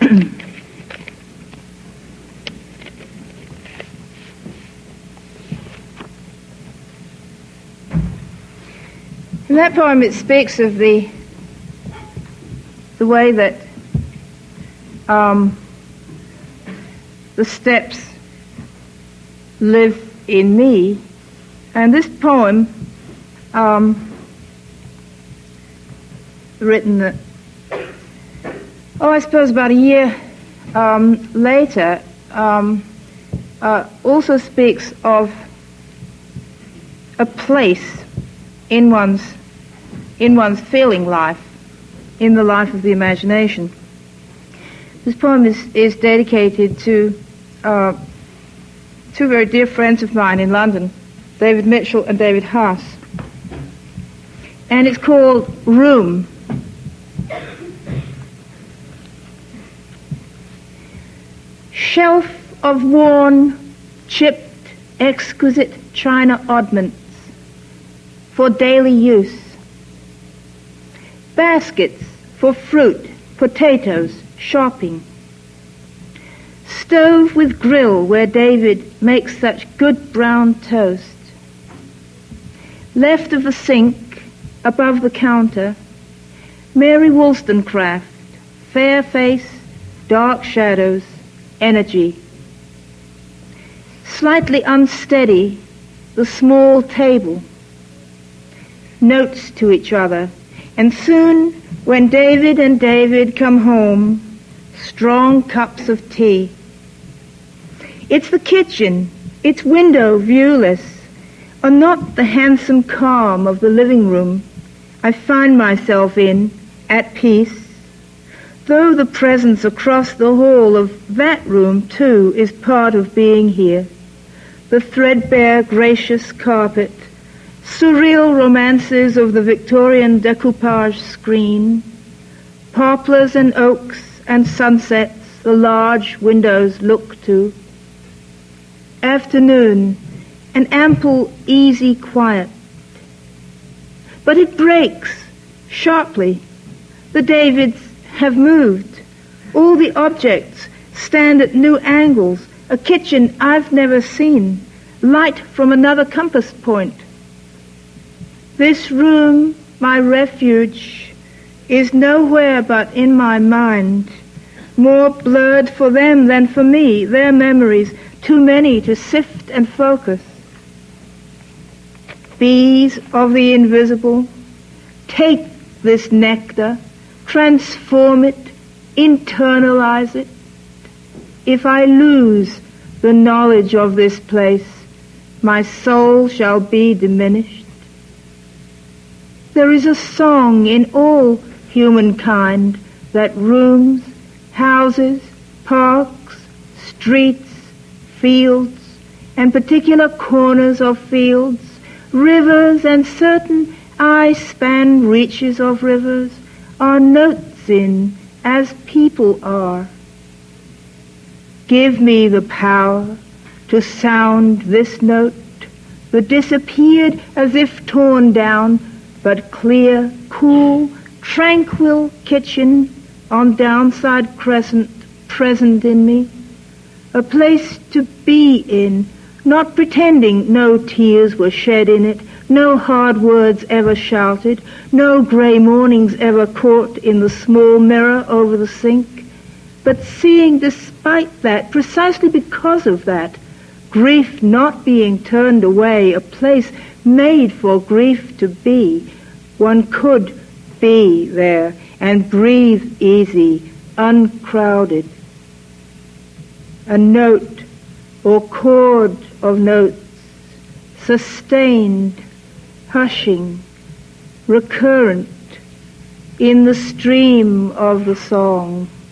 In that poem it speaks of the way that the steps live in me, and this poem written I suppose about a year later also speaks of a place in one's feeling life, in the life of the imagination. This poem is dedicated to two very dear friends of mine in London, David Mitchell and David Haas. And it's called Room. Shelf of worn, chipped, exquisite china oddments for daily use. Baskets for fruit, potatoes, shopping. Stove with grill where David makes such good brown toast. Left of the sink, above the counter, Mary Wollstonecraft, fair face, dark shadows, energy. Slightly unsteady, the small table. Notes to each other, and soon, when David and David come home, strong cups of tea. It's the kitchen, its window viewless, or not the handsome calm of the living room I find myself in, at peace, though the presence across the hall of that room, too, is part of being here. The threadbare, gracious carpet, surreal romances of the Victorian decoupage screen, poplars and oaks and sunsets the large windows look to. Afternoon, an ample, easy quiet. But it breaks sharply. The Davids have moved. All the objects stand at new angles. A kitchen I've never seen. Light from another compass point. This room, my refuge, is nowhere but in my mind. More blurred for them than for me, their memories, too many to sift and focus. Bees of the invisible, take this nectar, transform it, internalize it. If I lose the knowledge of this place, my soul shall be diminished. There is a song in all humankind that rooms, houses, parks, streets, fields, and particular corners of fields, rivers and certain eye-span reaches of rivers are notes in as people are. Give me the power to sound this note, the disappeared as if torn down, but clear, cool, tranquil kitchen on Downside Crescent present in me. A place to be in, not pretending no tears were shed in it, no hard words ever shouted, no grey mornings ever caught in the small mirror over the sink, but seeing despite that, precisely because of that, grief not being turned away, a place made for grief to be. One could be there and breathe easy, uncrowded. A note or chord of notes, sustained, hushing, recurrent in the stream of the song.